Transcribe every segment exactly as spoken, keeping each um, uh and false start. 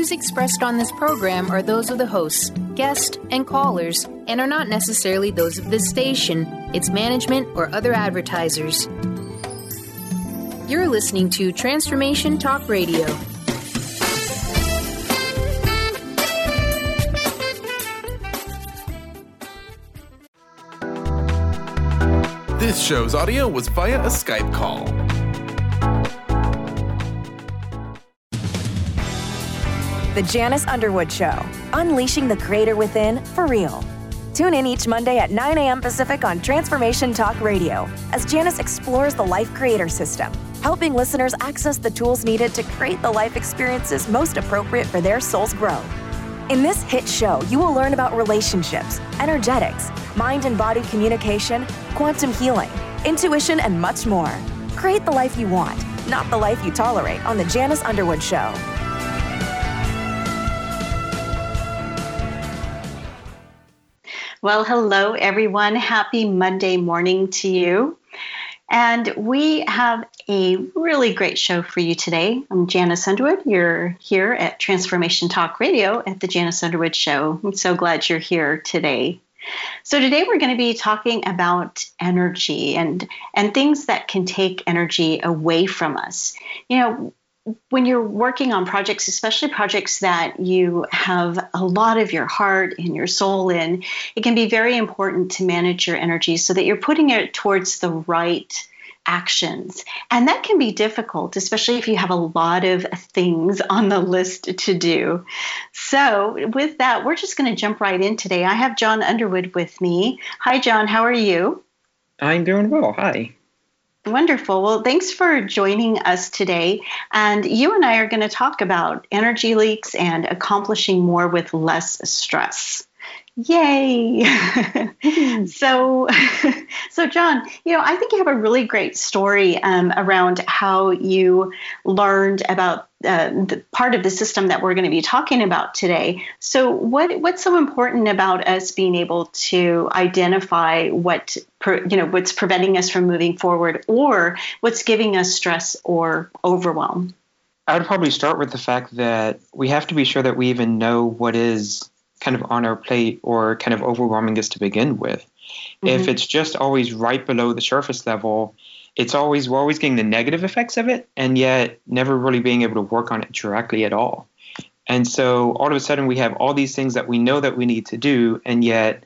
views expressed on this program are those of the hosts, guests, and callers, and are not necessarily those of this station, its management, or other advertisers. You're listening to Transformation Talk Radio. This show's audio was via a Skype call. The Janice Underwood Show, unleashing the creator within for real. Tune in each Monday at nine a.m. Pacific on Transformation Talk Radio as Janice explores the Life Creator System, helping listeners access the tools needed to create the life experiences most appropriate for their soul's growth. In this hit show, you will learn about relationships, energetics, mind and body communication, quantum healing, intuition, and much more. Create the life you want, not the life you tolerate, on The Janice Underwood Show. Well, hello, everyone. Happy Monday morning to you. And we have a really great show for you today. I'm Janice Underwood. You're here at Transformation Talk Radio at the Janice Underwood Show. I'm so glad you're here today. So today we're going to be talking about energy and, and things that can take energy away from us. You know, when you're working on projects, especially projects that you have a lot of your heart and your soul in, it can be very important to manage your energy so that you're putting it towards the right actions. And that can be difficult, especially if you have a lot of things on the list to do. So with that, we're just going to jump right in today. I have John Underwood with me. Hi, John. How are you? I'm doing well. Hi. Wonderful. Well, thanks for joining us today. And you and I are going to talk about energy leaks and accomplishing more with less stress. Yay. so, so John, you know, I think you have a really great story um, around how you learned about uh, the part of the system that we're going to be talking about today. So what, what's so important about us being able to identify what, per, you know, what's preventing us from moving forward or what's giving us stress or overwhelm? I would probably start with the fact that we have to be sure that we even know what is kind of on our plate or kind of overwhelming us to begin with. Mm-hmm. If it's just always right below the surface level, it's always, we're always getting the negative effects of it and yet never really being able to work on it directly at all. And so all of a sudden we have all these things that we know that we need to do, and yet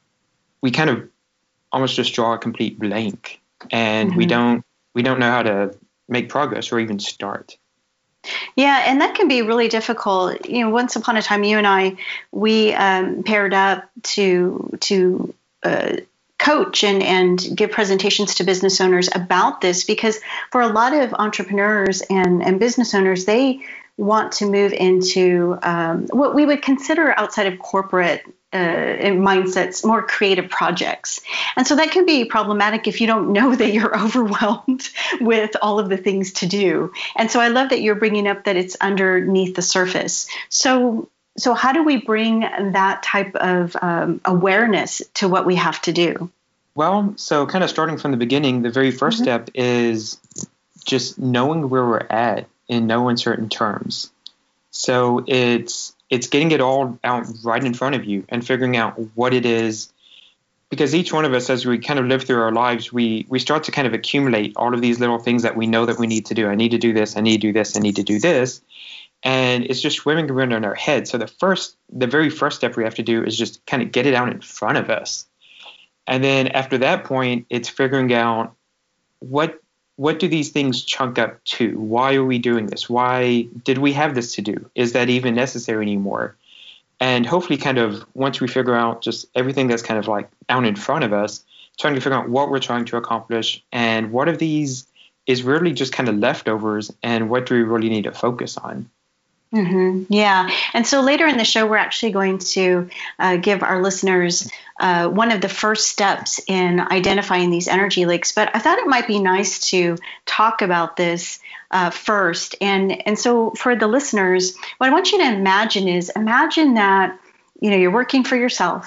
we kind of almost just draw a complete blank, and mm-hmm. we don't, we don't know how to make progress or even start. Yeah, and that can be really difficult. You know, once upon a time, you and I, we um, paired up to to uh, coach and, and give presentations to business owners about this, because for a lot of entrepreneurs and, and business owners, they want to move into um, what we would consider outside of corporate Uh, mindsets, more creative projects. And so that can be problematic if you don't know that you're overwhelmed with all of the things to do. And so I love that you're bringing up that it's underneath the surface. So, so how do we bring that type of um, awareness to what we have to do? Well, so kind of starting from the beginning, the very first mm-hmm. step is just knowing where we're at in no uncertain terms. So it's It's getting it all out right in front of you and figuring out what it is, because each one of us, as we kind of live through our lives, we we start to kind of accumulate all of these little things that we know that we need to do. I need to do this. I need to do this. I need to do this. And it's just swimming around in our head. So the first, the very first step we have to do is just kind of get it out in front of us. And then after that point, it's figuring out what What do these things chunk up to? Why are we doing this? Why did we have this to do? Is that even necessary anymore? And hopefully kind of once we figure out just everything that's kind of like out in front of us, trying to figure out what we're trying to accomplish and what of these is really just kind of leftovers and what do we really need to focus on? Mm-hmm. Yeah. And so later in the show, we're actually going to uh, give our listeners uh, one of the first steps in identifying these energy leaks. But I thought it might be nice to talk about this uh, first. And, and so for the listeners, what I want you to imagine is imagine that, you know, you're working for yourself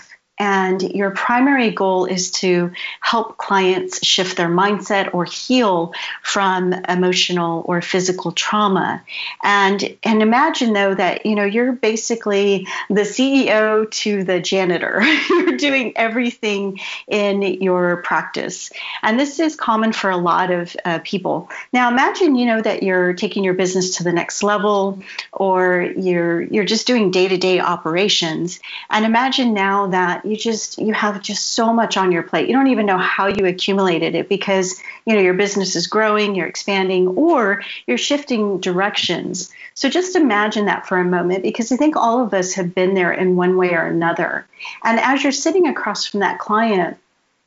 and your primary goal is to help clients shift their mindset or heal from emotional or physical trauma. And and imagine though that, you know, you're basically the C E O to the janitor. You're doing everything in your practice. And this is common for a lot of uh, people. Now imagine, you know, that you're taking your business to the next level, or you're you're just doing day-to-day operations. And imagine now that you just you have just so much on your plate. You don't even know how you accumulated it, because you know your business is growing, you're expanding, or you're shifting directions. So just imagine that for a moment, because I think all of us have been there in one way or another. And as you're sitting across from that client,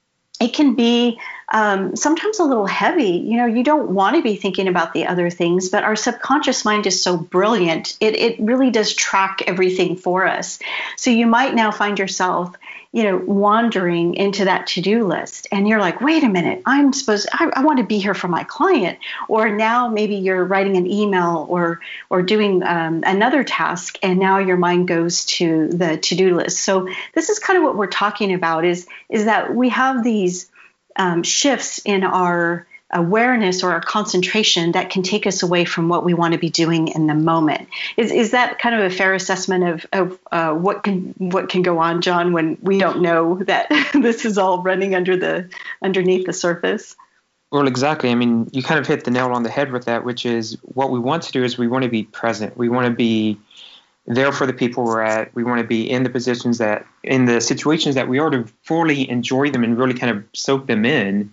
it can be um, sometimes a little heavy. You know, you don't want to be thinking about the other things, but our subconscious mind is so brilliant. It it really does track everything for us. So you might now find yourself, you know, wandering into that to-do list, and you're like, wait a minute, I'm supposed, I, I want to be here for my client. Or now maybe you're writing an email or or doing um, another task, and now your mind goes to the to-do list. So this is kind of what we're talking about, is is that we have these um, shifts in our awareness or our concentration that can take us away from what we want to be doing in the moment. Is is that kind of a fair assessment of, of uh, what can what can go on, John, when we don't know that this is all running under the underneath the surface? Well, exactly. I mean, you kind of hit the nail on the head with that, which is what we want to do is we want to be present. We want to be there for the people we're at. We want to be in the positions that, in the situations that we are, to fully enjoy them and really kind of soak them in.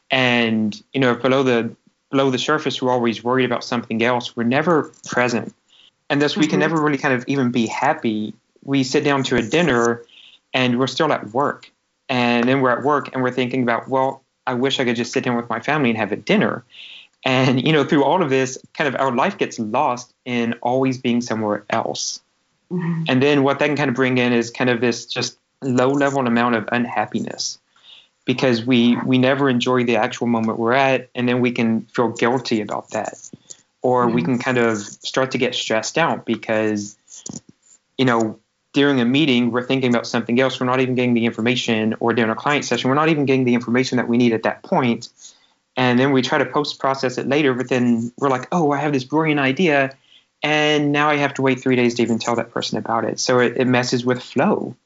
And, you know, below the below the surface, we're always worried about something else. We're never present. And thus we mm-hmm. can never really kind of even be happy. We sit down to a dinner and we're still at work. And then we're at work and we're thinking about, well, I wish I could just sit down with my family and have a dinner. And, you know, through all of this, kind of our life gets lost in always being somewhere else. Mm-hmm. And then what that can kind of bring in is kind of this just low level amount of unhappiness, because we, we never enjoy the actual moment we're at, and then we can feel guilty about that. Or mm-hmm. we can kind of start to get stressed out because, you know, during a meeting, we're thinking about something else. We're not even getting the information, or during a client session, we're not even getting the information that we need at that point. And then we try to post-process it later, but then we're like, oh, I have this brilliant idea, and now I have to wait three days to even tell that person about it. So it, it messes with flow.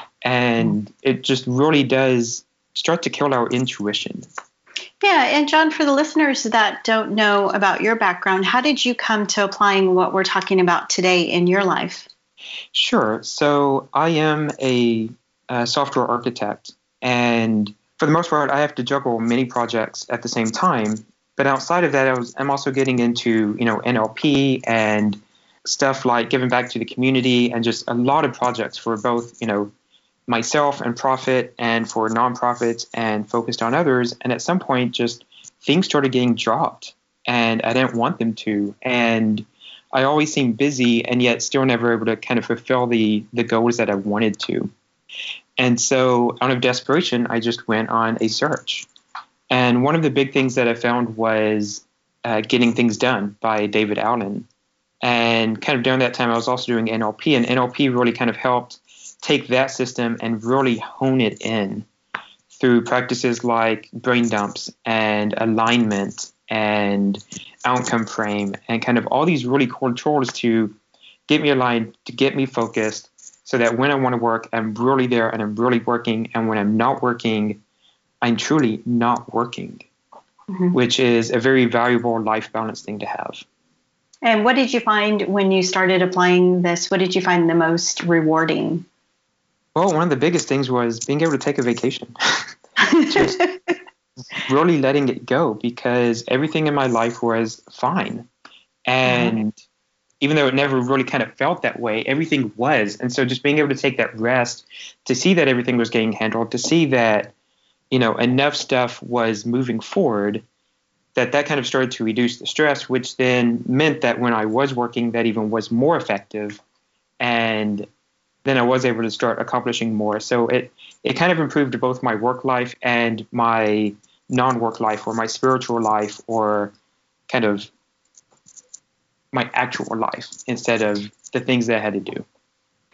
And it just really does start to kill our intuition. Yeah, and John, for the listeners that don't know about your background, how did you come to applying what we're talking about today in your life? Sure. So I am a, a software architect, and for the most part, I have to juggle many projects at the same time. But outside of that, I was, I'm also getting into, you know, N L P and stuff like giving back to the community, and just a lot of projects for both, you know, myself and profit, and for nonprofits and focused on others. And at some point, just things started getting dropped, and I didn't want them to. And I always seemed busy, and yet still never able to kind of fulfill the the goals that I wanted to. And so out of desperation, I just went on a search. And one of the big things that I found was uh, Getting Things Done by David Allen. And kind of during that time, I was also doing N L P, and N L P really kind of helped take that system and really hone it in through practices like brain dumps and alignment and outcome frame, and kind of all these really cool tools to get me aligned, to get me focused, so that when I want to work, I'm really there and I'm really working. And when I'm not working, I'm truly not working, mm-hmm. which is a very valuable life balance thing to have. And what did you find when you started applying this? What did you find the most rewarding? Well, one of the biggest things was being able to take a vacation. Just really letting it go, because everything in my life was fine. And mm-hmm. even though it never really kind of felt that way, everything was. And so just being able to take that rest, to see that everything was getting handled, to see that, you know, enough stuff was moving forward, that that kind of started to reduce the stress, which then meant that when I was working, that even was more effective. And then I was able to start accomplishing more. So it, it kind of improved both my work life and my non-work life, or my spiritual life, or kind of my actual life, instead of the things that I had to do.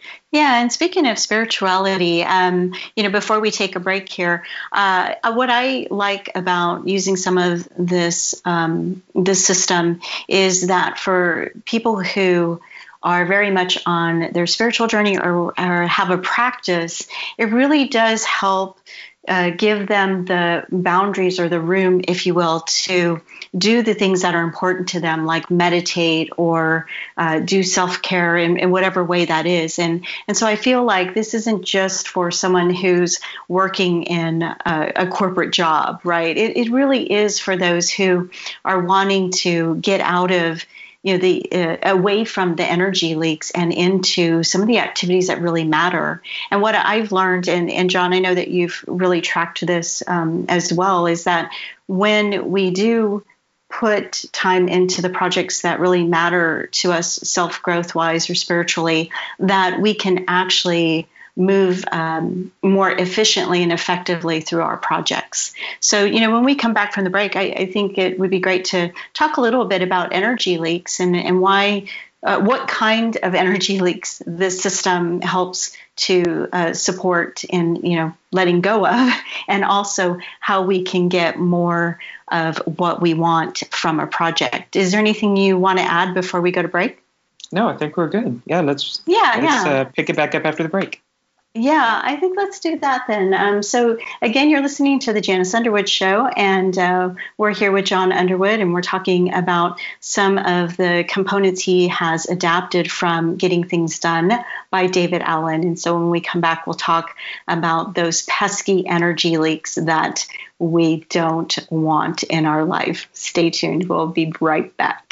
Yeah, and speaking of spirituality, um, you know, before we take a break here, uh, what I like about using some of this um, this system is that for people who are very much on their spiritual journey or, or have a practice, it really does help uh, give them the boundaries or the room, if you will, to do the things that are important to them, like meditate or uh, do self-care in, in whatever way that is. And and so I feel like this isn't just for someone who's working in a, a corporate job, right? It, it really is for those who are wanting to get out of you know, the uh, away from the energy leaks and into some of the activities that really matter. And what I've learned, and, and John, I know that you've really tracked this um, as well, is that when we do put time into the projects that really matter to us self-growth wise or spiritually, that we can actually move um, more efficiently and effectively through our projects. So, you know, when we come back from the break, I, I think it would be great to talk a little bit about energy leaks and, and why, uh, what kind of energy leaks this system helps to uh, support in, you know, letting go of, and also how we can get more of what we want from a project. Is there anything you want to add before we go to break? No, I think we're good. Yeah, let's, yeah, let's yeah. Uh, pick it back up after the break. Yeah, I think let's do that then. Um, so again, you're listening to the Janice Underwood Show, and uh, we're here with John Underwood, and we're talking about some of the components he has adapted from Getting Things Done by David Allen. And so when we come back, we'll talk about those pesky energy leaks that we don't want in our life. Stay tuned. We'll be right back.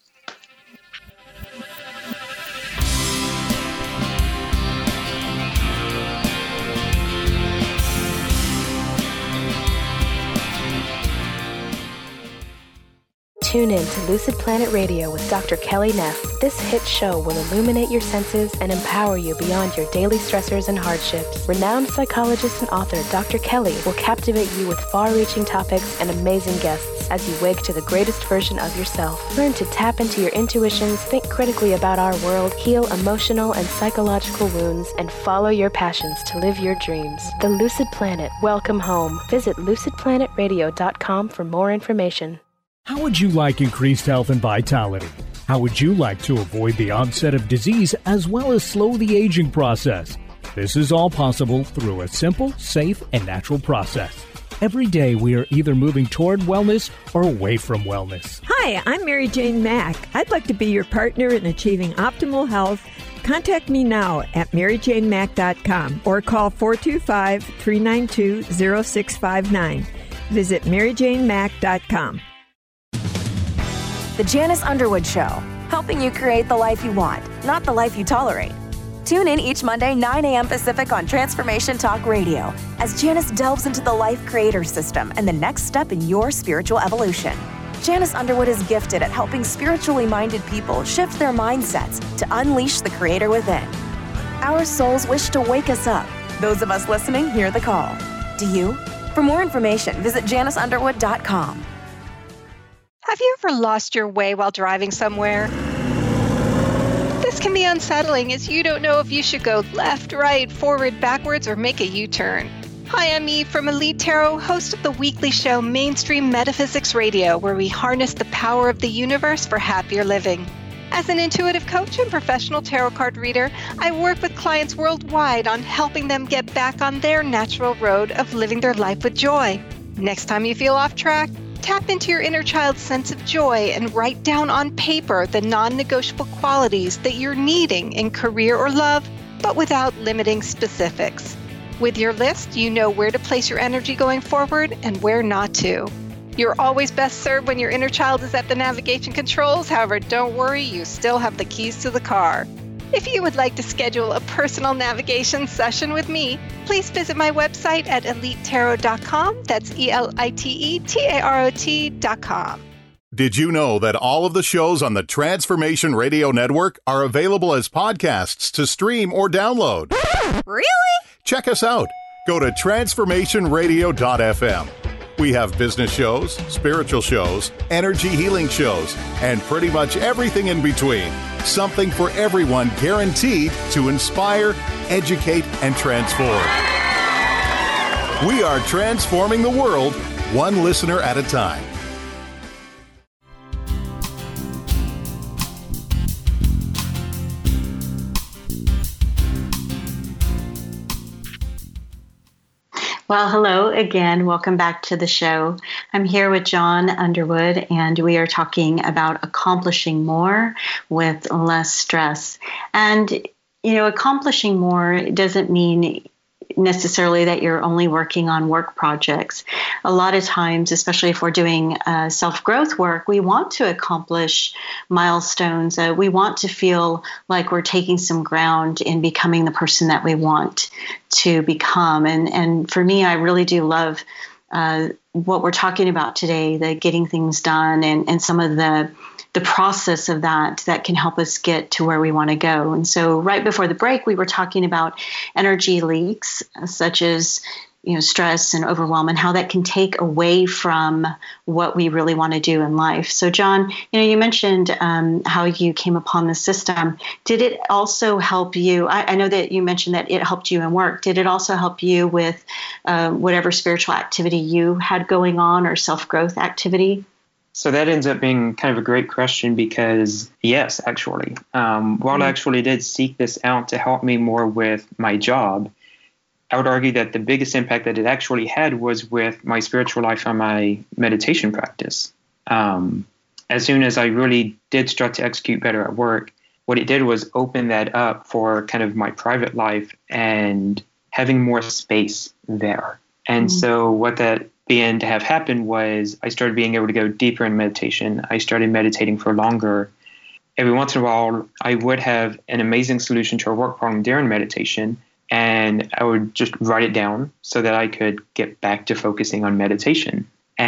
Tune in to Lucid Planet Radio with Doctor Kelly Neff. This hit show will illuminate your senses and empower you beyond your daily stressors and hardships. Renowned psychologist and author Doctor Kelly will captivate you with far-reaching topics and amazing guests as you wake to the greatest version of yourself. Learn to tap into your intuitions, think critically about our world, heal emotional and psychological wounds, and follow your passions to live your dreams. The Lucid Planet. Welcome home. Visit lucid planet radio dot com for more information. How would you like increased health and vitality? How would you like to avoid the onset of disease as well as slow the aging process? This is all possible through a simple, safe, and natural process. Every day we are either moving toward wellness or away from wellness. Hi, I'm Mary Jane Mack. I'd like to be your partner in achieving optimal health. Contact me now at mary jane mack dot com or call four two five, three nine two, zero six five nine. Visit mary jane mack dot com. The Janice Underwood Show, helping you create the life you want, not the life you tolerate. Tune in each Monday, nine a.m. Pacific on Transformation Talk Radio, as Janice delves into the Life Creator System and the next step in your spiritual evolution. Janice Underwood is gifted at helping spiritually minded people shift their mindsets to unleash the Creator within. Our souls wish to wake us up. Those of us listening hear the call. Do you? For more information, visit janice underwood dot com. Have you ever lost your way while driving somewhere? This can be unsettling as you don't know if you should go left, right, forward, backwards, or make a U-turn. Hi, I'm Eve from Elite Tarot, host of the weekly show Mainstream Metaphysics Radio, where we harness the power of the universe for happier living. As an intuitive coach and professional tarot card reader, I work with clients worldwide on helping them get back on their natural road of living their life with joy. Next time you feel off track, tap into your inner child's sense of joy and write down on paper the non-negotiable qualities that you're needing in career or love, but without limiting specifics. With your list, you know where to place your energy going forward and where not to. You're always best served when your inner child is at the navigation controls. However, don't worry, you still have the keys to the car. If you would like to schedule a personal navigation session with me, please visit my website at elite tarot dot com. That's E L I T E T A R O T dot com. Did you know that all of the shows on the Transformation Radio Network are available as podcasts to stream or download? Really? Check us out. Go to transformation radio dot f m. We have business shows, spiritual shows, energy healing shows, and pretty much everything in between. Something for everyone, guaranteed to inspire, educate, and transform. We are transforming the world, one listener at a time. Well, hello again. Welcome back to the show. I'm here with John Underwood, and we are talking about accomplishing more with less stress. And, you know, accomplishing more doesn't mean necessarily that you're only working on work projects. A lot of times, especially if we're doing uh, self-growth work, we want to accomplish milestones. Uh, we want to feel like we're taking some ground in becoming the person that we want to become. And, and for me, I really do love uh, what we're talking about today, the getting things done and, and some of the the process of that that can help us get to where we want to go. And so right before the break, we were talking about energy leaks, such as, you know, stress and overwhelm, and how that can take away from what we really want to do in life. So John, you know, you mentioned um, how you came upon the system. Did it also help you? I, I know that you mentioned that it helped you in work. Did it also help you with uh, whatever spiritual activity you had going on or self-growth activity? So that ends up being kind of a great question because, yes, actually, um, while mm-hmm. I actually did seek this out to help me more with my job, I would argue that the biggest impact that it actually had was with my spiritual life and my meditation practice. Um, as soon as I really did start to execute better at work, what it did was open that up for kind of my private life and having more space there. And mm-hmm. so what that began to have happen was I started being able to go deeper in meditation. I started meditating for longer. Every once in a while, I would have an amazing solution to a work problem during meditation, and I would just write it down so that I could get back to focusing on meditation.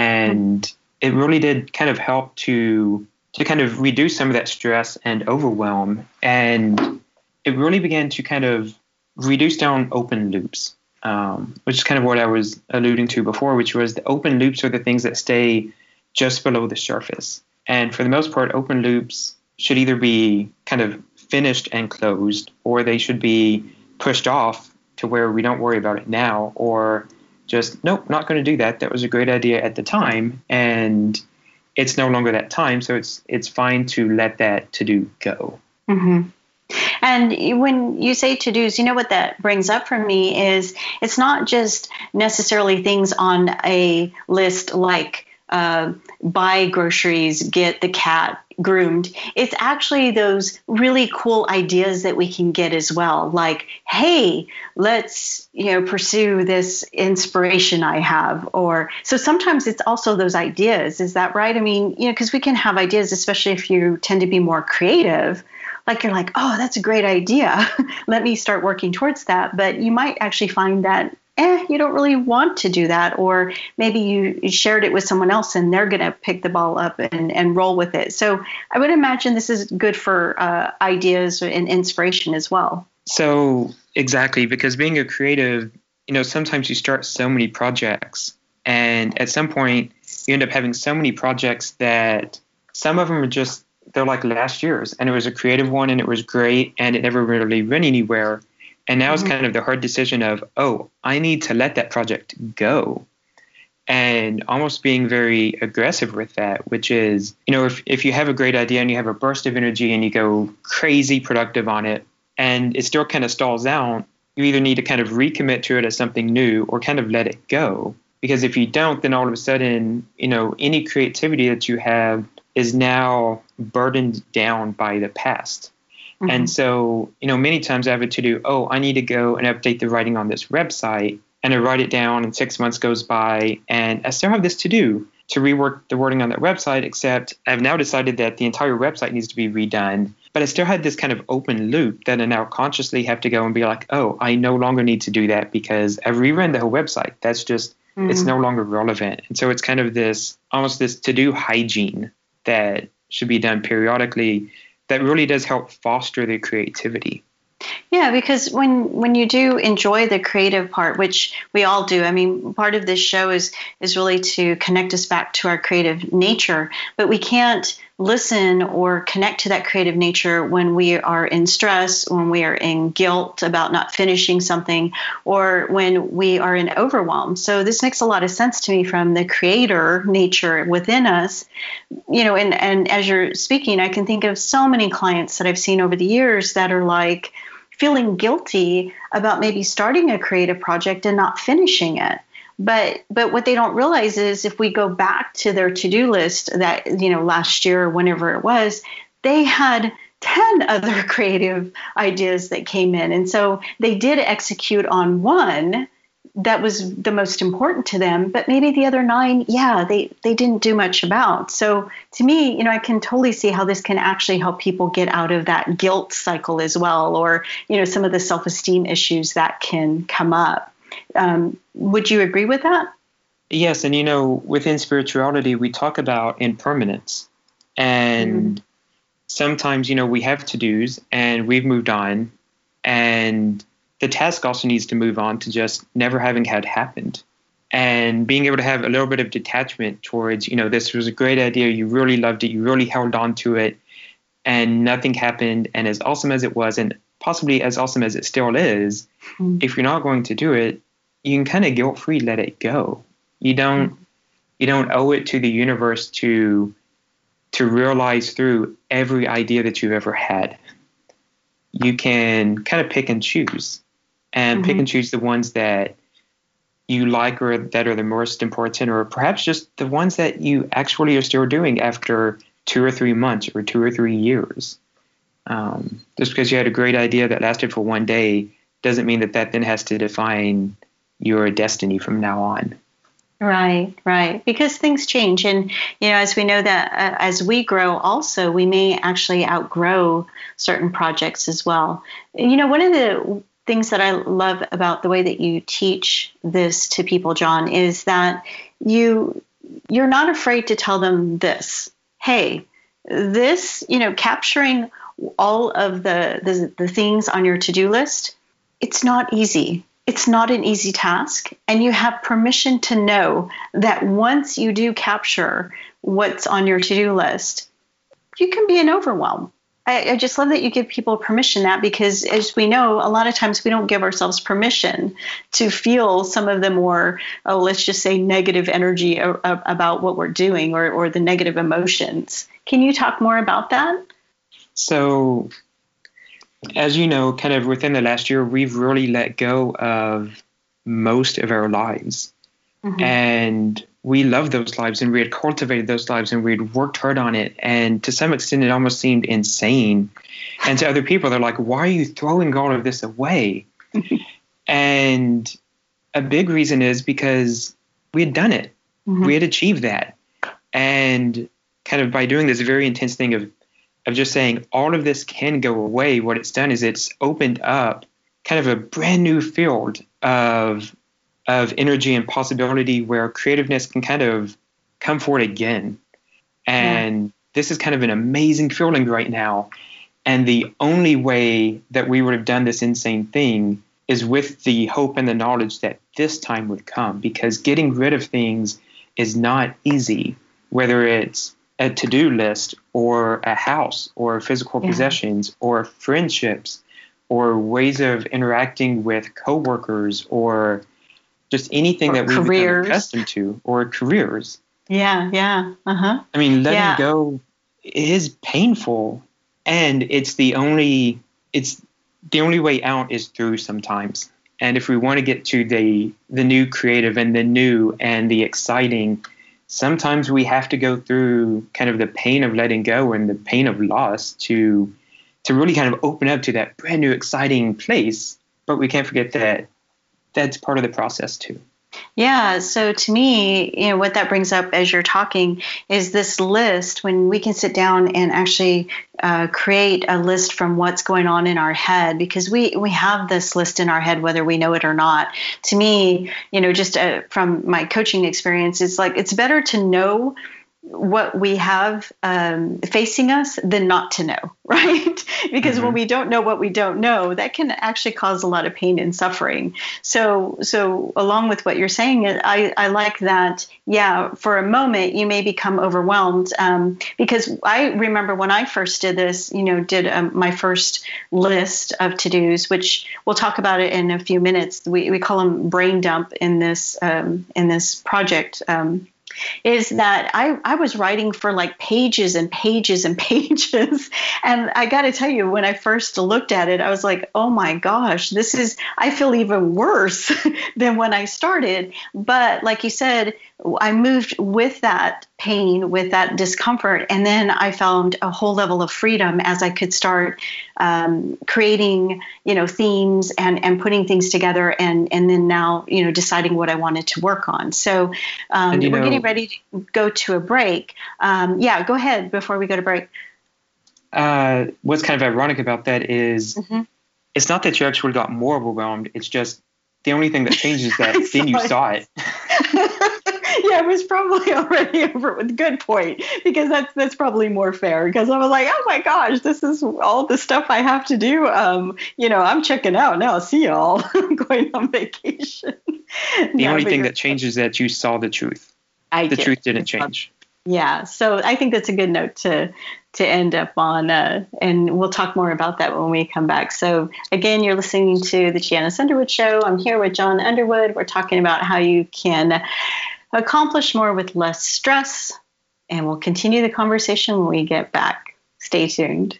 And it really did kind of help to to kind of reduce some of that stress and overwhelm. And it really began to kind of reduce down open loops. Um, which is kind of what I was alluding to before, which was the open loops are the things that stay just below the surface. And for the most part, open loops should either be kind of finished and closed, or they should be pushed off to where we don't worry about it now, or just, nope, not going to do that. That was a great idea at the time, and it's no longer that time, so it's it's fine to let that to-do go. Mm-hmm. And when you say to-dos, you know what that brings up for me is it's not just necessarily things on a list like uh, buy groceries, get the cat groomed. It's actually those really cool ideas that we can get as well. Like, hey, let's, you know, pursue this inspiration I have. Or so sometimes it's also those ideas. Is that right? I mean, you know, because we can have ideas, especially if you tend to be more creative. Like you're like, oh, that's a great idea. Let me start working towards that. But you might actually find that, eh, you don't really want to do that. Or maybe you shared it with someone else and they're going to pick the ball up and, and roll with it. So I would imagine this is good for uh, ideas and inspiration as well. So exactly, because being a creative, you know, sometimes you start so many projects. And at some point, you end up having so many projects that some of them are just, they're like last year's, and it was a creative one and it was great and it never really went anywhere. And now mm-hmm. it's kind of the hard decision of, oh, I need to let that project go, and almost being very aggressive with that, which is, you know, if, if you have a great idea and you have a burst of energy and you go crazy productive on it and it still kind of stalls out, you either need to kind of recommit to it as something new or kind of let it go. Because if you don't, then all of a sudden, you know, any creativity that you have is now burdened down by the past. Mm-hmm. And so, you know, many times I have it to do, oh, I need to go and update the writing on this website. And I write it down and six months goes by and I still have this to do to rework the wording on that website, except I've now decided that the entire website needs to be redone. But I still had this kind of open loop that I now consciously have to go and be like, oh, I no longer need to do that because I've rerun the whole website. That's just, mm-hmm. it's no longer relevant. And so it's kind of this, almost this to-do hygiene that should be done periodically that really does help foster the creativity. Yeah, because when when you do enjoy the creative part, which we all do, I mean, part of this show is is really to connect us back to our creative nature, but we can't listen or connect to that creative nature when we are in stress, when we are in guilt about not finishing something, or when we are in overwhelm. So this makes a lot of sense to me from the creator nature within us. You know, and, and as you're speaking, I can think of so many clients that I've seen over the years that are like feeling guilty about maybe starting a creative project and not finishing it. But but what they don't realize is if we go back to their to-do list that, you know, last year or whenever it was, they had ten other creative ideas that came in. And so they did execute on one that was the most important to them, but maybe the other nine, yeah, they, they didn't do much about. So to me, you know, I can totally see how this can actually help people get out of that guilt cycle as well, or, you know, some of the self-esteem issues that can come up. Um, would you agree with that? Yes. And, you know, within spirituality, we talk about impermanence. And mm. sometimes, you know, we have to-dos and we've moved on. And the task also needs to move on to just never having had happened. And being able to have a little bit of detachment towards, you know, this was a great idea. You really loved it. You really held on to it. And nothing happened. And as awesome as it was, and possibly as awesome as it still is, mm. if you're not going to do it, you can kind of guilt-free let it go. You don't mm. you don't owe it to the universe to to realize through every idea that you've ever had. You can kind of pick and choose, and mm-hmm. pick and choose the ones that you like or that are the most important, or perhaps just the ones that you actually are still doing after two or three months or two or three years. Um, just because you had a great idea that lasted for one day doesn't mean that that then has to define your destiny from now on. Right, right. Because things change. And, you know, as we know that uh, as we grow also, we may actually outgrow certain projects as well. You know, one of the things that I love about the way that you teach this to people, John, is that you, you're not afraid to tell them this. Hey, this, you know, capturing all of the, the, the things on your to-do list, it's not easy. It's not an easy task, and you have permission to know that once you do capture what's on your to-do list, you can be an overwhelm. I, I just love that you give people permission that, because as we know, a lot of times we don't give ourselves permission to feel some of the more, oh, let's just say negative energy a, a, about what we're doing, or, or the negative emotions. Can you talk more about that? So, as you know, kind of within the last year, we've really let go of most of our lives. Mm-hmm. And we loved those lives, and we had cultivated those lives, and we had worked hard on it. And to some extent, it almost seemed insane. And to other people, they're like, why are you throwing all of this away? And a big reason is because we had done it. Mm-hmm. We had achieved that. And kind of by doing this very intense thing of of just saying all of this can go away, what it's done is it's opened up kind of a brand new field of of energy and possibility where creativeness can kind of come forward again. And yeah. this is kind of an amazing feeling right now. And the only way that we would have done this insane thing is with the hope and the knowledge that this time would come, because getting rid of things is not easy, whether it's a to-do list or a house or physical yeah. possessions or friendships or ways of interacting with coworkers or just anything or that we've careers. become accustomed to, or careers. Yeah, yeah. Uh-huh. I mean, letting yeah. go is painful, and it's the only it's the only way out is through sometimes. And if we want to get to the the new creative and the new and the exciting, sometimes we have to go through kind of the pain of letting go and the pain of loss to to really kind of open up to that brand new exciting place. But we can't forget that that's part of the process too. Yeah. So to me, you know, what that brings up as you're talking is this list, when we can sit down and actually uh, create a list from what's going on in our head, because we, we have this list in our head, whether we know it or not. To me, you know, just uh, from my coaching experience, it's like, it's better to know what we have um, facing us than not to know, right? Because mm-hmm. when we don't know what we don't know, that can actually cause a lot of pain and suffering. So, so along with what you're saying, I, I like that. Yeah, for a moment you may become overwhelmed um, because I remember when I first did this, you know, did um, my first list of to-dos, which we'll talk about it in a few minutes. We we call them brain dump in this um, in this project. Um, is that I, I was writing for like pages and pages and pages. And I got to tell you, when I first looked at it, I was like, oh my gosh, this is, I feel even worse than when I started. But like you said, I moved with that pain, with that discomfort, and then I found a whole level of freedom as I could start um, creating, you know, themes and, and putting things together, and and then now, you know, deciding what I wanted to work on. So um, we're know, getting ready to go to a break. Um, yeah, go ahead before we go to break. Uh, what's kind of ironic about that is mm-hmm. it's not that you actually got more overwhelmed. It's just the only thing that changes is that then you saw it. Yeah, it was probably already over with. Good point, because that's that's probably more fair. Because I was like, oh my gosh, this is all the stuff I have to do. Um, you know, I'm checking out now. See y'all. I'm going on vacation. The no, only thing that changes is that you saw the truth. I the did. truth didn't change. Yeah, so I think that's a good note to to end up on, uh, and we'll talk more about that when we come back. So again, you're listening to the Janice Underwood Show. I'm here with John Underwood. We're talking about how you can accomplish more with less stress, and we'll continue the conversation when we get back. Stay tuned.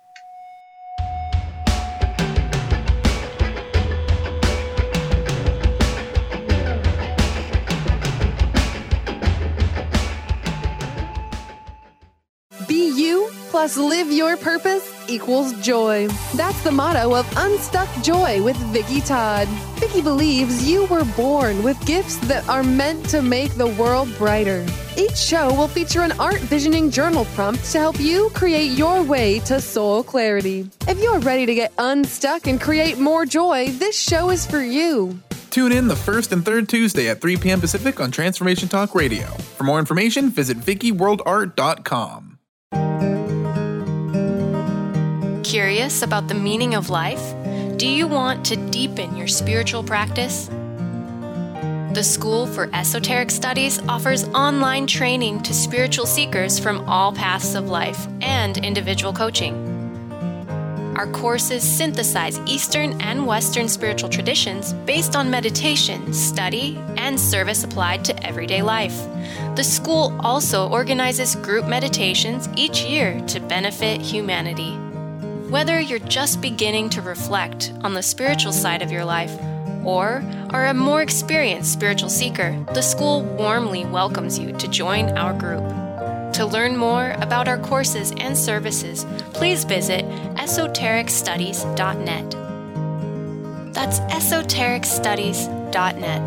Be you plus live your purpose equals joy. That's the motto of Unstuck Joy with Vicki Todd. Vicki believes you were born with gifts that are meant to make the world brighter. Each show will feature an art visioning journal prompt to help you create your way to soul clarity. If you're ready to get unstuck and create more joy, this show is for you. Tune in the first and third Tuesday at three p.m. Pacific on Transformation Talk Radio. For more information, visit vicky world art dot com. Curious about the meaning of life? Do you want to deepen your spiritual practice? The School for Esoteric Studies offers online training to spiritual seekers from all paths of life and individual coaching. Our courses synthesize Eastern and Western spiritual traditions based on meditation, study, and service applied to everyday life. The school also organizes group meditations each year to benefit humanity. Whether you're just beginning to reflect on the spiritual side of your life or are a more experienced spiritual seeker, the school warmly welcomes you to join our group. To learn more about our courses and services, please visit esoteric studies dot net. That's esoteric studies dot net.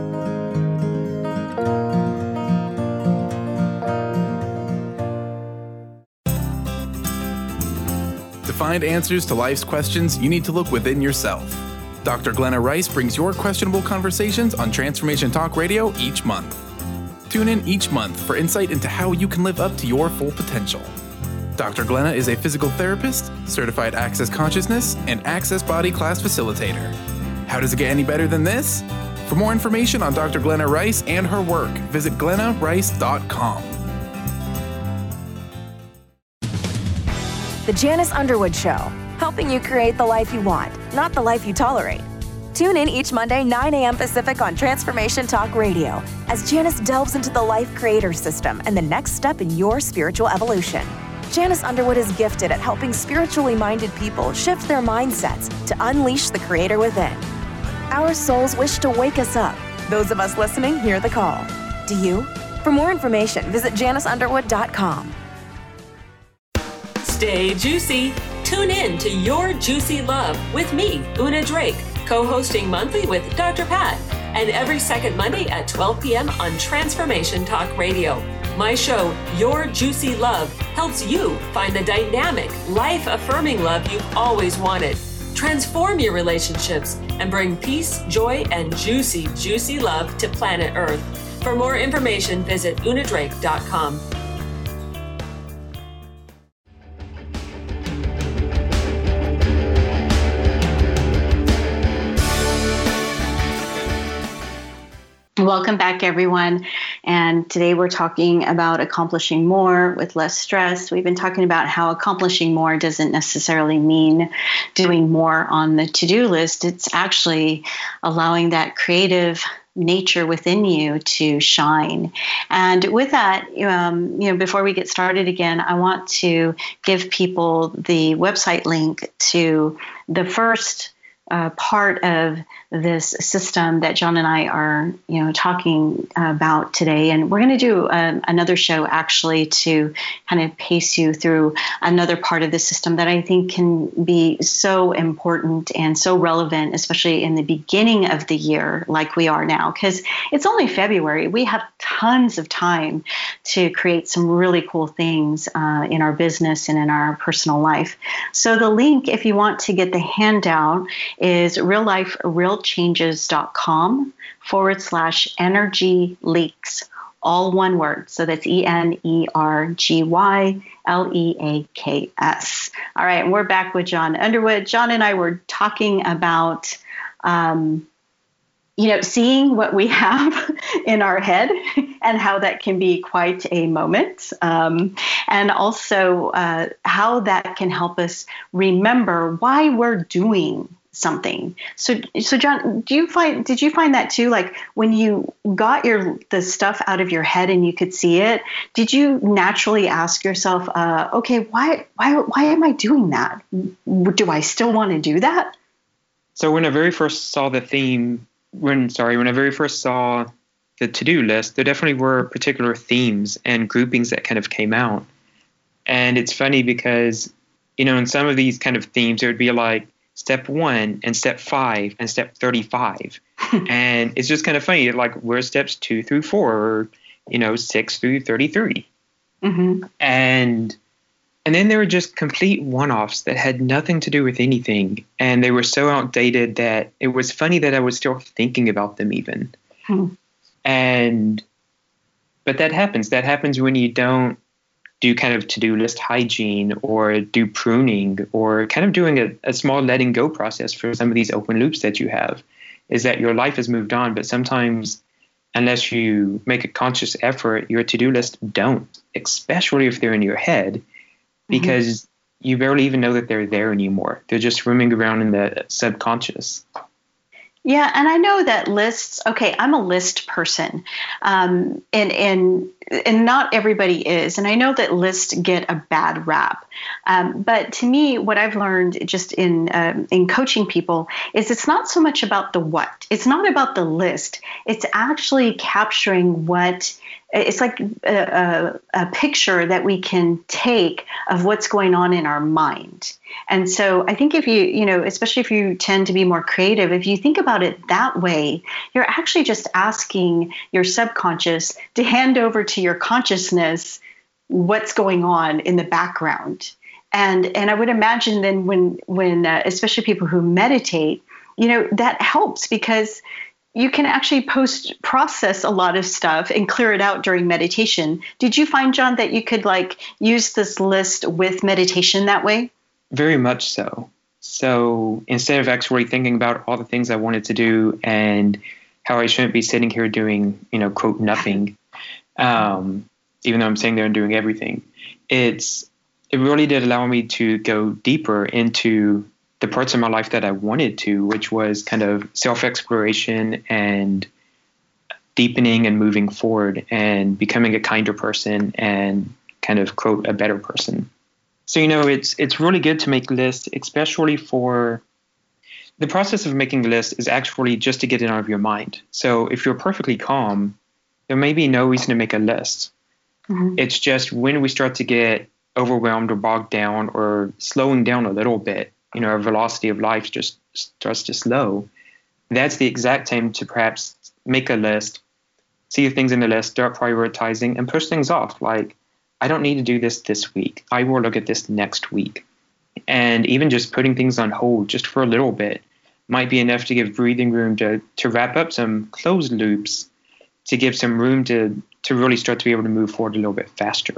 To find answers to life's questions, you need to look within yourself. Doctor Glenna Rice brings your questionable conversations on Transformation Talk Radio each month. Tune in each month for insight into how you can live up to your full potential. Doctor Glenna is a physical therapist, certified Access Consciousness, and Access Body Class facilitator. How does it get any better than this? For more information on Doctor Glenna Rice and her work, visit glenna rice dot com. The Janice Underwood Show, helping you create the life you want, not the life you tolerate. Tune in each Monday, nine a.m. Pacific on Transformation Talk Radio, as Janice delves into the Life Creator System and the next step in your spiritual evolution. Janice Underwood is gifted at helping spiritually minded people shift their mindsets to unleash the Creator within. Our souls wish to wake us up. Those of us listening hear the call. Do you? For more information, visit janice underwood dot com. Stay juicy. Tune in to Your Juicy Love with me, Una Drake, co-hosting monthly with Doctor Pat, and every second Monday at twelve p.m. on Transformation Talk Radio. My show, Your Juicy Love, helps you find the dynamic, life-affirming love you've always wanted. Transform your relationships and bring peace, joy, and juicy, juicy love to planet Earth. For more information, visit una drake dot com. Welcome back, everyone. And today we're talking about accomplishing more with less stress. We've been talking about how accomplishing more doesn't necessarily mean doing more on the to-do list. It's actually allowing that creative nature within you to shine. And with that, um, you know, before we get started again, I want to give people the website link to the first Uh, part of this system that John and I are, you know, talking about today. And we're going to do um, another show actually to kind of pace you through another part of the system that I think can be so important and so relevant, especially in the beginning of the year like we are now, because it's only February. We have tons of time to create some really cool things uh, in our business and in our personal life. So the link, if you want to get the handout, is realliferealchanges.com forward slash energy leaks, all one word. So that's E N E R G Y L E A K S. All right, and we're back with John Underwood. John and I were talking about, um, you know, seeing what we have in our head and how that can be quite a moment. Um, and also uh, how that can help us remember why we're doing something. So, so John, do you find, did you find that too? Like when you got your, the stuff out of your head and you could see it, did you naturally ask yourself, uh, okay, why, why, why am I doing that? Do I still want to do that? So when I very first saw the theme, when, sorry, when I very first saw the to-do list, there definitely were particular themes and groupings that kind of came out. And it's funny because, you know, in some of these kind of themes, it would be like, step one and step five and step thirty-five. And it's just kind of funny, like where steps two through four, or, you know, six through thirty-three. Mm-hmm. And and then there were just complete one-offs that had nothing to do with anything. And they were so outdated that it was funny that I was still thinking about them even. Hmm. And, but that happens. That happens when you don't do kind of to-do list hygiene or do pruning or kind of doing a, a small letting go process for some of these open loops that you have, is that your life has moved on. But sometimes, unless you make a conscious effort, your to-do list don't, especially if they're in your head, because mm-hmm. you barely even know that they're there anymore. They're just roaming around in the subconscious. Yeah, and I know that lists, okay, I'm a list person, um, and, and and not everybody is. And I know that lists get a bad rap. Um, but to me, what I've learned just in um, in coaching people is it's not so much about the what. It's not about the list. It's actually capturing what, it's like a, a, a picture that we can take of what's going on in our mind. And so I think if you, you know, especially if you tend to be more creative, if you think about it that way, you're actually just asking your subconscious to hand over to your consciousness what's going on in the background. And and I would imagine then when, when uh, especially people who meditate, you know, that helps because you can actually post-process a lot of stuff and clear it out during meditation. Did you find, John, that you could like use this list with meditation that way? Very much so. So instead of actually thinking about all the things I wanted to do and how I shouldn't be sitting here doing, you know, quote, nothing, um, even though I'm sitting there and doing everything, it's it really did allow me to go deeper into the parts of my life that I wanted to, which was kind of self-exploration and deepening and moving forward and becoming a kinder person and kind of, quote, a better person. So, you know, it's it's really good to make lists, especially for the process of making a list is actually just to get it out of your mind. So if you're perfectly calm, there may be no reason to make a list. Mm-hmm. It's just when we start to get overwhelmed or bogged down or slowing down a little bit, you know, our velocity of life just starts to slow. That's the exact time to perhaps make a list, see things in the list, start prioritizing and push things off. Like, I don't need to do this this week. I will look at this next week. And even just putting things on hold just for a little bit might be enough to give breathing room to, to wrap up some closed loops, to give some room to, to really start to be able to move forward a little bit faster.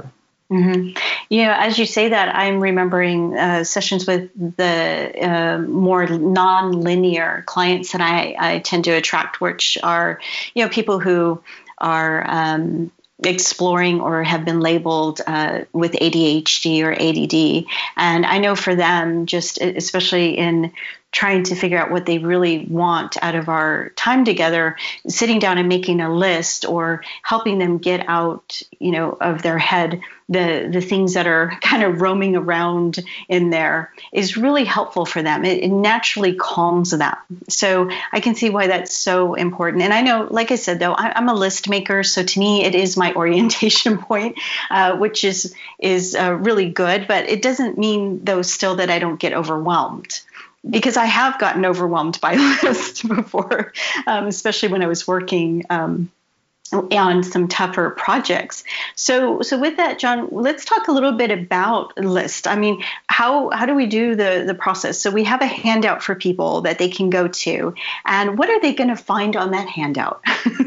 Mm-hmm. You know, as you say that, I'm remembering uh, sessions with the uh, more non-linear clients that I, I tend to attract, which are, you know, people who are um, exploring or have been labeled uh, with A D H D or A D D. And I know for them, just especially in trying to figure out what they really want out of our time together, sitting down and making a list or helping them get out, you know, of their head the the things that are kind of roaming around in there is really helpful for them. It, it naturally calms them. So I can see why that's so important. And I know, like I said, though, I, I'm a list maker. So to me, it is my orientation point, uh, which is, is uh, really good. But it doesn't mean, though, still that I don't get overwhelmed. Because I have gotten overwhelmed by lists before, um, especially when I was working um, on some tougher projects. So, so with that, John, let's talk a little bit about list. I mean, how how do we do the the process? So we have a handout for people that they can go to, and what are they going to find on that handout?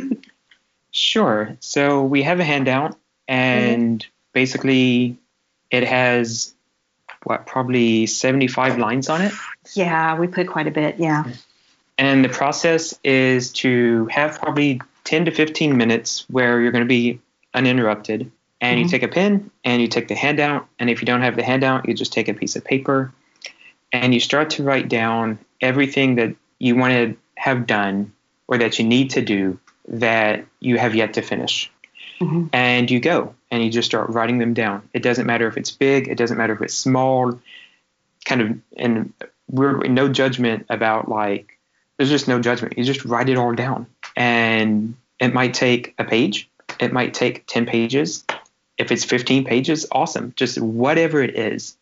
Sure. So we have a handout, and mm-hmm. basically, it has what probably seventy-five lines on it. Yeah, we put quite a bit. Yeah. And the process is to have probably ten to fifteen minutes where you're going to be uninterrupted, and mm-hmm. you take a pen and you take the handout. And if you don't have the handout, you just take a piece of paper and you start to write down everything that you want to have done or that you need to do that you have yet to finish. Mm-hmm. And you go and you just start writing them down. It doesn't matter if it's big. It doesn't matter if it's small. Kind of, and we're no judgment about like, there's just no judgment. You just write it all down. And it might take a page. It might take ten pages. If it's fifteen pages, awesome. Just whatever it is.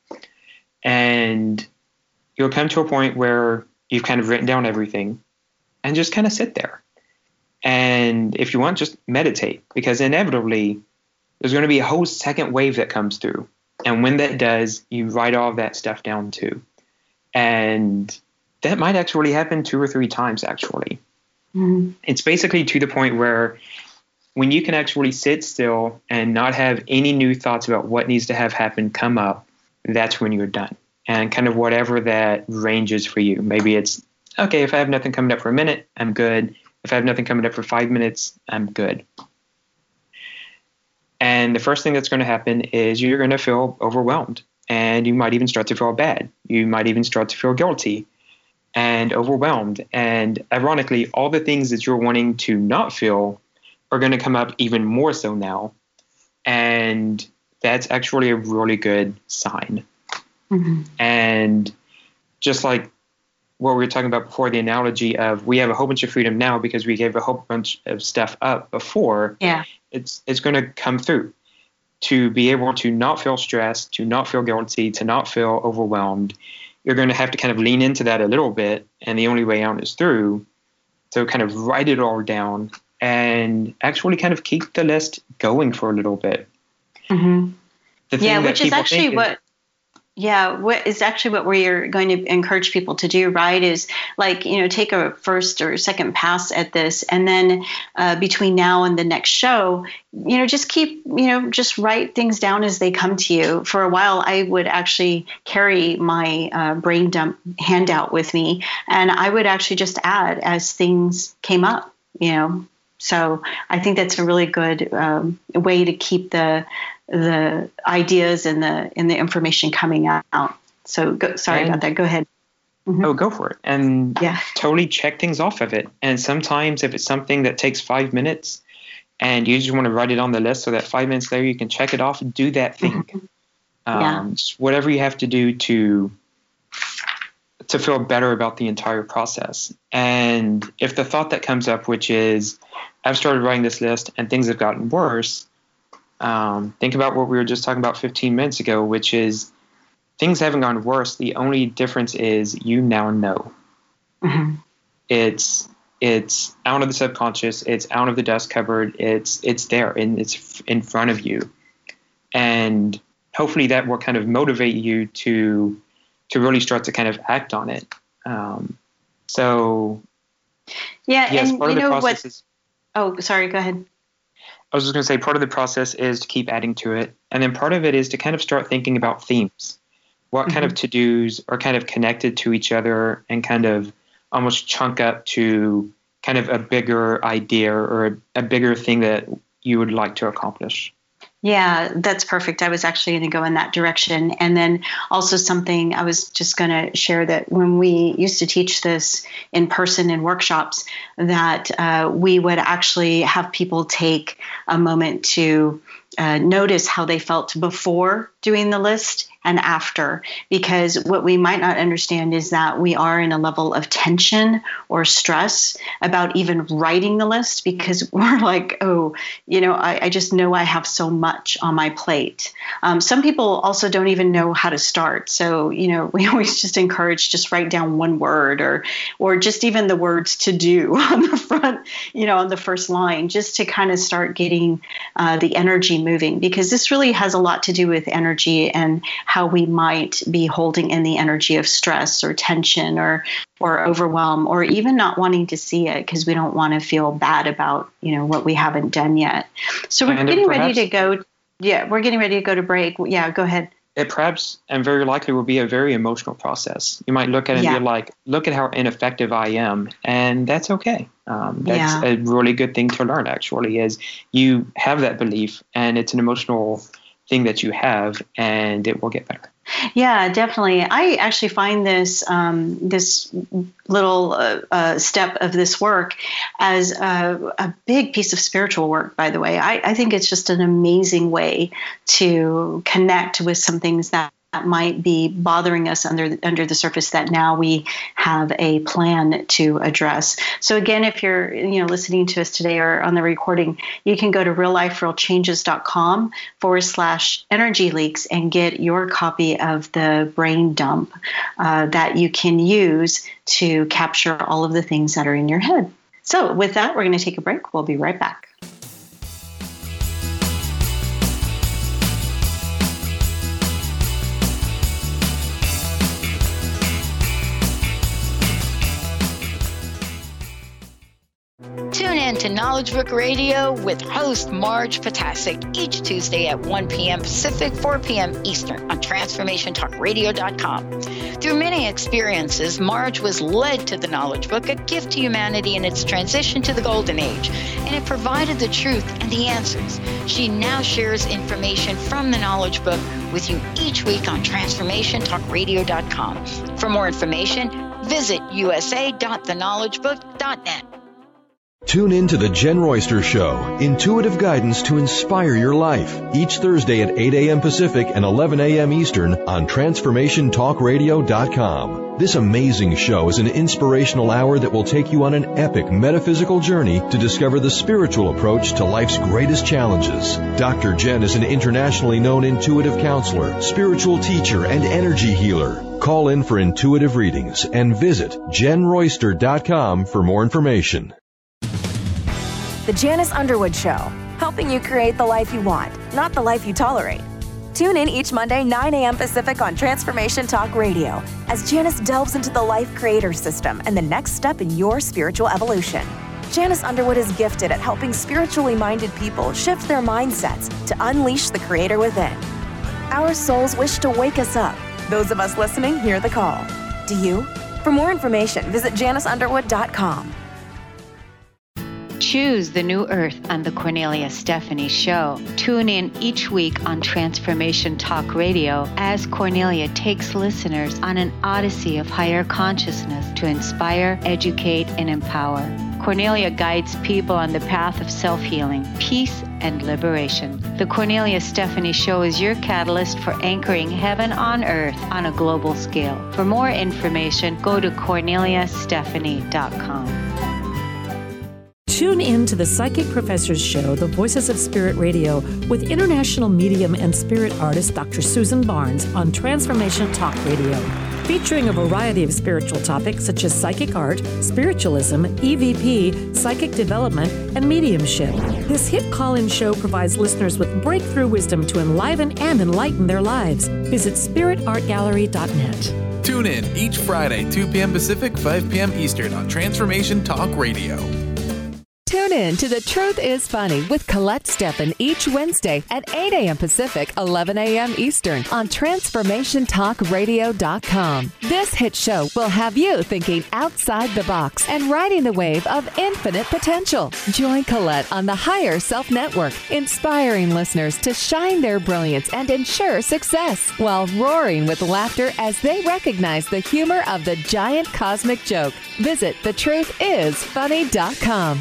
And you'll come to a point where you've kind of written down everything and just kind of sit there. And if you want, just meditate, because inevitably there's going to be a whole second wave that comes through. And when that does, you write all of that stuff down too. And that might actually happen two or three times, actually. Mm-hmm. It's basically to the point where when you can actually sit still and not have any new thoughts about what needs to have happen come up, that's when you're done. And kind of whatever that range is for you. Maybe it's, okay, if I have nothing coming up for a minute, I'm good. If I have nothing coming up for five minutes, I'm good. And the first thing that's going to happen is you're going to feel overwhelmed. And you might even start to feel bad. You might even start to feel guilty and overwhelmed. And ironically, all the things that you're wanting to not feel are going to come up even more so now. And that's actually a really good sign. Mm-hmm. And just like what we were talking about before, the analogy of we have a whole bunch of freedom now because we gave a whole bunch of stuff up before. Yeah. It's it's going to come through. To be able to not feel stressed, to not feel guilty, to not feel overwhelmed, you're going to have to kind of lean into that a little bit. And the only way out is through. So kind of write it all down and actually kind of keep the list going for a little bit. Mm-hmm. Yeah, which is actually what... Is, Yeah, what is actually what we're going to encourage people to do, right, is like, you know, take a first or second pass at this. And then uh, between now and the next show, you know, just keep, you know, just write things down as they come to you. For a while, I would actually carry my uh, brain dump handout with me, and I would actually just add as things came up, you know. So I think that's a really good um, way to keep the the ideas and the and the information coming out. So go, sorry and, about that. Go ahead. Mm-hmm. Oh, go for it. And yeah. totally check things off of it. And sometimes if it's something that takes five minutes and you just want to write it on the list so that five minutes later you can check it off, do that thing. Mm-hmm. Um, yeah. Whatever you have to do to to feel better about the entire process. And if the thought that comes up, which is, I've started writing this list and things have gotten worse, um, think about what we were just talking about fifteen minutes ago, which is things haven't gotten worse. The only difference is you now know. Mm-hmm. It's it's out of the subconscious. It's out of the dust cupboard. It's it's there and it's in front of you. And hopefully that will kind of motivate you to to really start to kind of act on it. Um, so yeah, yes, and part you of the know process what? Is, oh, sorry. Go ahead. I was just going to say part of the process is to keep adding to it. And then part of it is to kind of start thinking about themes. What mm-hmm. kind of to-dos are kind of connected to each other and kind of almost chunk up to kind of a bigger idea or a, a bigger thing that you would like to accomplish. Yeah, that's perfect. I was actually going to go in that direction. And then also something I was just going to share that when we used to teach this in person in workshops, that uh, we would actually have people take a moment to uh, notice how they felt before doing the list and after, because what we might not understand is that we are in a level of tension or stress about even writing the list, because we're like, oh, you know, I, I just know I have so much on my plate. Um, some people also don't even know how to start. So, you know, we always just encourage just write down one word or, or just even the words to do on the front, you know, on the first line, just to kind of start getting uh, the energy moving, because this really has a lot to do with energy and how we might be holding in the energy of stress or tension or or overwhelm, or even not wanting to see it because we don't want to feel bad about, you know, what we haven't done yet. So we're and getting perhaps, ready to go. Yeah, we're getting ready to go to break. Yeah, go ahead. It perhaps and very likely will be a very emotional process. You might look at it yeah. and be like, look at how ineffective I am. And that's okay. Um, that's yeah. a really good thing to learn, actually, is you have that belief and it's an emotional thing that you have, and it will get better. Yeah, definitely. I actually find this um, this little uh, uh, step of this work as a, a big piece of spiritual work, by the way. I, I think it's just an amazing way to connect with some things that that might be bothering us under under the surface that now we have a plan to address. So again, if you're you know listening to us today or on the recording, you can go to real life real changes dot com forward slash energy leaks and get your copy of the brain dump uh, that you can use to capture all of the things that are in your head. So with that, we're going to take a break. We'll be right back. Tune in to Knowledge Book Radio with host Marge Potasic each Tuesday at one p.m. Pacific, four p.m. Eastern on transformation talk radio dot com. Through many experiences, Marge was led to the Knowledge Book, a gift to humanity in its transition to the Golden Age, and it provided the truth and the answers. She now shares information from the Knowledge Book with you each week on transformation talk radio dot com. For more information, visit u s a dot the knowledge book dot net. Tune in to The Jen Royster Show, intuitive guidance to inspire your life, each Thursday at eight a.m. Pacific and eleven a.m. Eastern on transformation talk radio dot com. This amazing show is an inspirational hour that will take you on an epic metaphysical journey to discover the spiritual approach to life's greatest challenges. Doctor Jen is an internationally known intuitive counselor, spiritual teacher, and energy healer. Call in for intuitive readings and visit jen royster dot com for more information. The Janice Underwood Show, helping you create the life you want, not the life you tolerate. Tune in each Monday, nine a.m. Pacific on Transformation Talk Radio, as Janice delves into the life creator system and the next step in your spiritual evolution. Janice Underwood is gifted at helping spiritually minded people shift their mindsets to unleash the creator within. Our souls wish to wake us up. Those of us listening hear the call. Do you? For more information, visit janice underwood dot com. Choose the new earth on the Cornelia Stephanie Show. Tune in each week on Transformation Talk Radio as Cornelia takes listeners on an odyssey of higher consciousness to inspire, educate, and empower. Cornelia guides people on the path of self-healing, peace, and liberation. The Cornelia Stephanie Show is your catalyst for anchoring heaven on earth on a global scale. For more information, go to cornelia stephanie dot com. Tune in to the Psychic Professors Show, The Voices of Spirit Radio, with international medium and spirit artist Doctor Susan Barnes on Transformation Talk Radio, featuring a variety of spiritual topics such as psychic art, spiritualism, E V P, psychic development, and mediumship. This hit call-in show provides listeners with breakthrough wisdom to enliven and enlighten their lives. Visit spirit art gallery dot net. Tune in each Friday, two p.m. Pacific, five p.m. Eastern on Transformation Talk Radio. Tune Tune in to The Truth is Funny with Colette Steffen each Wednesday at eight a.m. Pacific, eleven a.m. Eastern on transformation talk radio dot com. This hit show will have you thinking outside the box and riding the wave of infinite potential. Join Colette on the Higher Self Network, inspiring listeners to shine their brilliance and ensure success while roaring with laughter as they recognize the humor of the giant cosmic joke. Visit the truth is funny dot com.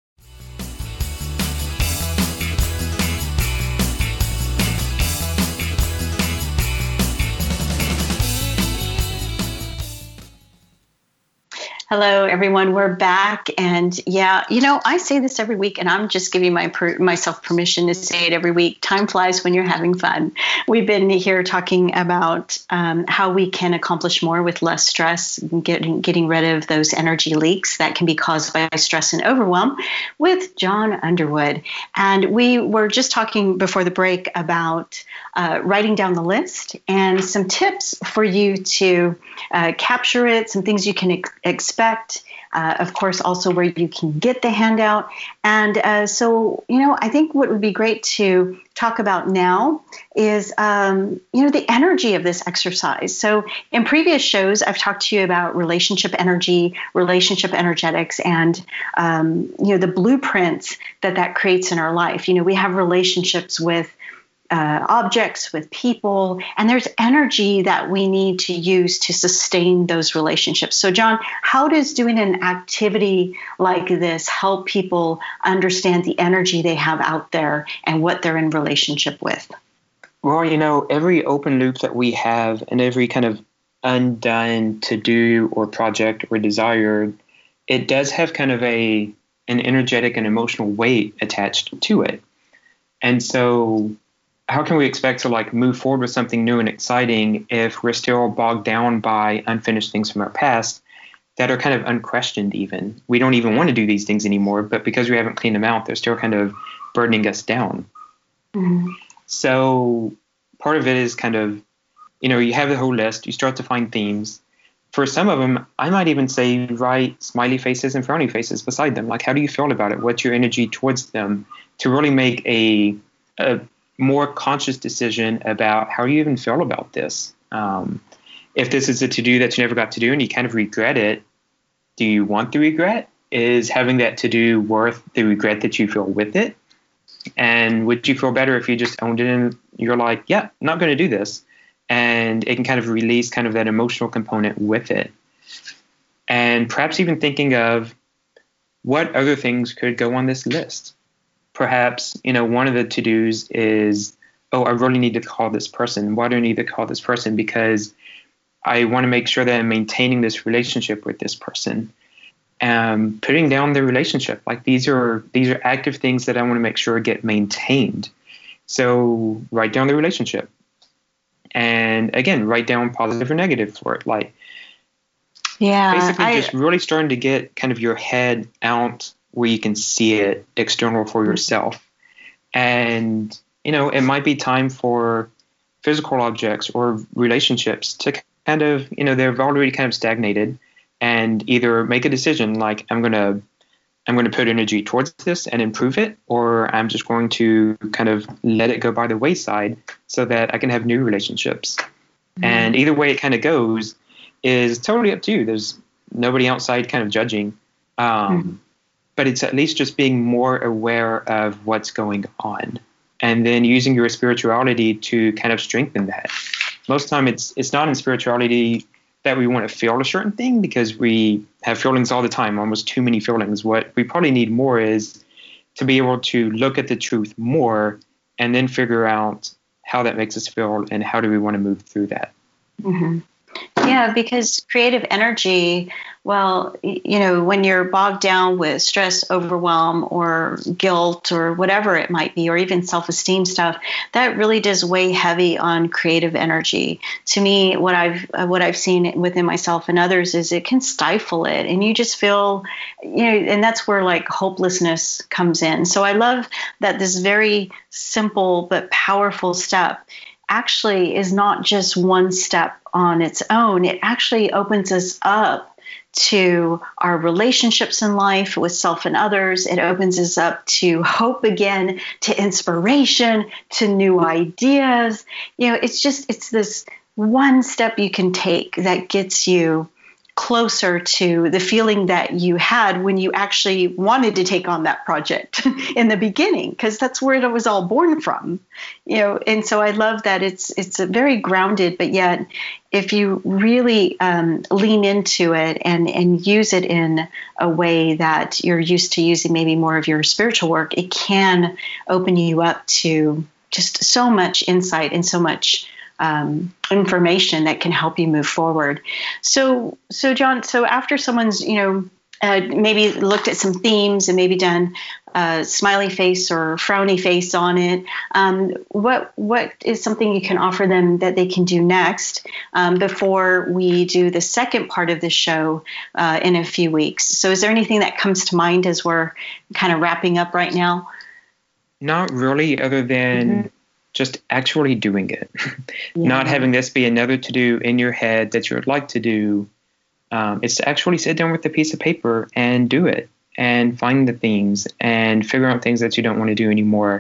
Hello, everyone. We're back. And yeah, you know, I say this every week, and I'm just giving my per- myself permission to say it every week. Time flies when you're having fun. We've been here talking about um, how we can accomplish more with less stress, getting, getting rid of those energy leaks that can be caused by stress and overwhelm with John Underwood. And we were just talking before the break about uh, writing down the list and some tips for you to uh, capture it, some things you can ex- expect. Uh, of course, also where you can get the handout. And uh, so, you know, I think what would be great to talk about now is, um, you know, the energy of this exercise. So in previous shows, I've talked to you about relationship energy, relationship energetics, and, um, you know, the blueprints that that creates in our life. You know, we have relationships with Uh, objects, with people, and there's energy that we need to use to sustain those relationships. So, John, how does doing an activity like this help people understand the energy they have out there and what they're in relationship with? Well, you know, every open loop that we have and every kind of undone to-do or project or desire, it does have kind of a an energetic and emotional weight attached to it. And so how can we expect to like move forward with something new and exciting if we're still bogged down by unfinished things from our past that are kind of unquestioned even? We don't even want to do these things anymore, but because we haven't cleaned them out, they're still kind of burdening us down. Mm-hmm. So part of it is kind of, you know, you have the whole list, you start to find themes. For some of them, I might even say write smiley faces and frowny faces beside them. Like, how do you feel about it? What's your energy towards them? To really make a, a more conscious decision about how you even feel about this. Um, if this is a to-do that you never got to do and you kind of regret it, do you want the regret? Is having that to-do worth the regret that you feel with it? And would you feel better if you just owned it and you're like, yeah, I'm not going to do this? And it can kind of release kind of that emotional component with it. And perhaps even thinking of what other things could go on this list. Perhaps, you know, one of the to-dos is, oh, I really need to call this person. Why do I need to call this person? Because I want to make sure that I'm maintaining this relationship with this person. Um, putting down the relationship. Like these are these are active things that I want to make sure get maintained. So write down the relationship. And again, write down positive or negative for it. Like, yeah, basically I, just really starting to get kind of your head out where you can see it external for yourself. And, you know, it might be time for physical objects or relationships to kind of, you know, they've already kind of stagnated, and either make a decision like I'm going to I'm going to put energy towards this and improve it, or I'm just going to kind of let it go by the wayside so that I can have new relationships. Mm-hmm. And either way it kind of goes is totally up to you. There's nobody outside kind of judging. Um, mm-hmm. But it's at least just being more aware of what's going on, and then using your spirituality to kind of strengthen that. Most of the time it's it's not in spirituality that we want to feel a certain thing, because we have feelings all the time, almost too many feelings. What we probably need more is to be able to look at the truth more and then figure out how that makes us feel and how do we want to move through that. Mm-hmm. Yeah, because creative energy, well, you know, when you're bogged down with stress, overwhelm, or guilt, or whatever it might be, or even self-esteem stuff, that really does weigh heavy on creative energy. To me, what I've what I've seen within myself and others is it can stifle it, and you just feel, you know, and that's where like hopelessness comes in. So I love that this very simple but powerful step actually is not just one step on its own. It actually opens us up to our relationships in life with self and others. It opens us up to hope again, to inspiration, to new ideas. You know, it's just, it's this one step you can take that gets you closer to the feeling that you had when you actually wanted to take on that project in the beginning, because that's where it was all born from, you know. And so I love that it's it's a very grounded, but yet if you really um, lean into it and and use it in a way that you're used to using maybe more of your spiritual work, it can open you up to just so much insight and so much Um, information that can help you move forward. So, so John, so after someone's, you know, uh, maybe looked at some themes and maybe done a smiley face or frowny face on it, um, what what is something you can offer them that they can do next um, before we do the second part of the show uh, in a few weeks? So is there anything that comes to mind as we're kind of wrapping up right now? Not really, other than mm-hmm. just actually doing it, yeah. Not having this be another to-do in your head that you would like to do. Um, it's to actually sit down with a piece of paper and do it and find the themes and figure out things that you don't want to do anymore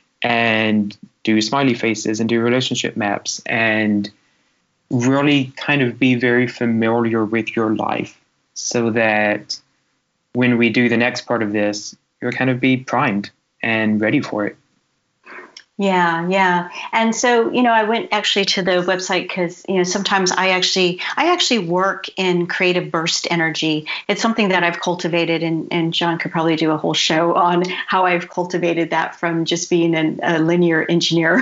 and do smiley faces and do relationship maps and really kind of be very familiar with your life so that when we do the next part of this, you'll kind of be primed and ready for it. Yeah, yeah. And so, you know, I went actually to the website because, you know, sometimes I actually, I actually work in creative burst energy. It's something that I've cultivated, and, and John could probably do a whole show on how I've cultivated that from just being an, a linear engineer.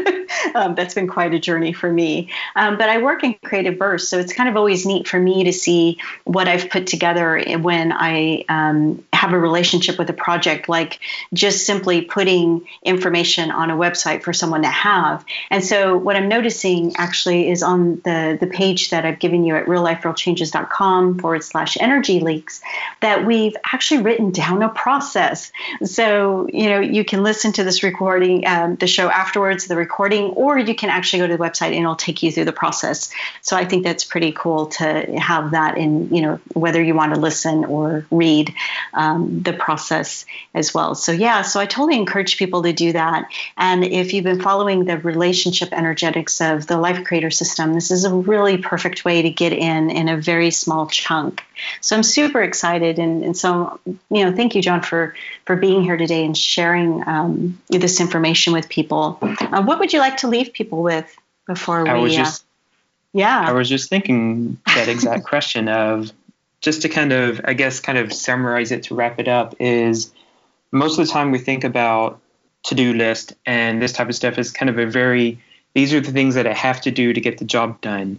Um, that's been quite a journey for me. Um, but I work in creative bursts, so it's kind of always neat for me to see what I've put together when I um, have a relationship with a project, like just simply putting information on a website for someone to have. And so what I'm noticing actually is on the, the page that I've given you at real life real changes dot com forward slash energy leaks, that we've actually written down a process. So, you know, you can listen to this recording, um, the show afterwards, the recording, or you can actually go to the website and it'll take you through the process. So I think that's pretty cool to have that in, you know, whether you want to listen or read um, the process as well. So yeah, so I totally encourage people to do that. And if you've been following the relationship energetics of the Life Creator System, this is a really perfect way to get in in a very small chunk. So I'm super excited. And, and so, you know, thank you, John, for, for being here today and sharing um, this information with people. Uh, what would you like to leave people with before we, I was just, uh, yeah, I was just thinking that exact question of just to kind of, I guess, kind of summarize it to wrap it up is most of the time we think about to-do list and this type of stuff is kind of a very, these are the things that I have to do to get the job done.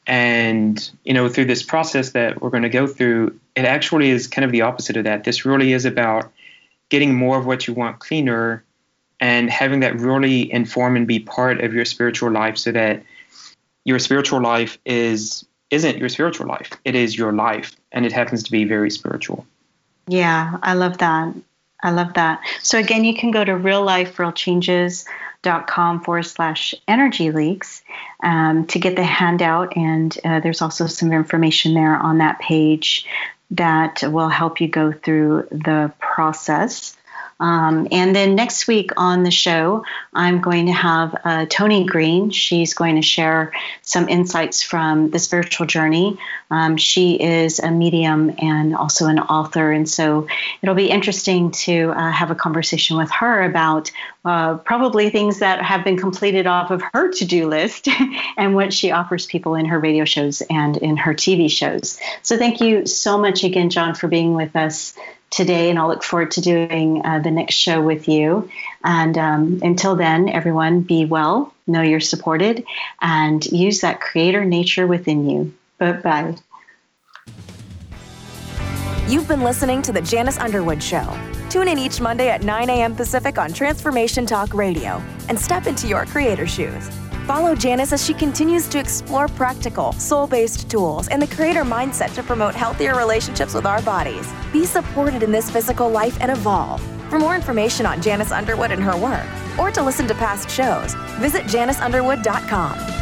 And, you know, through this process that we're going to go through, it actually is kind of the opposite of that. This really is about getting more of what you want cleaner and having that really inform and be part of your spiritual life so that your spiritual life is, isn't your spiritual life. It is your life, and it happens to be very spiritual. Yeah, I love that. I love that. So again, you can go to real life real changes dot com forward slash energy leaks um, to get the handout. And uh, there's also some information there on that page that will help you go through the process. Um, and then next week on the show, I'm going to have uh, Tony Green. She's going to share some insights from the spiritual journey. Um, she is a medium and also an author. And so it'll be interesting to uh, have a conversation with her about uh, probably things that have been completed off of her to-do list and what she offers people in her radio shows and in her T V shows. So thank you so much again, John, for being with us today, and I'll look forward to doing uh, the next show with you. And um, until then, everyone, be well, know you're supported, and use that creator nature within you. Bye-bye. You've been listening to The Janice Underwood Show. Tune in each Monday at nine a.m. Pacific on Transformation Talk Radio and step into your creator shoes. Follow Janice as she continues to explore practical, soul-based tools and the creator mindset to promote healthier relationships with our bodies. Be supported in this physical life and evolve. For more information on Janice Underwood and her work, or to listen to past shows, visit janice underwood dot com.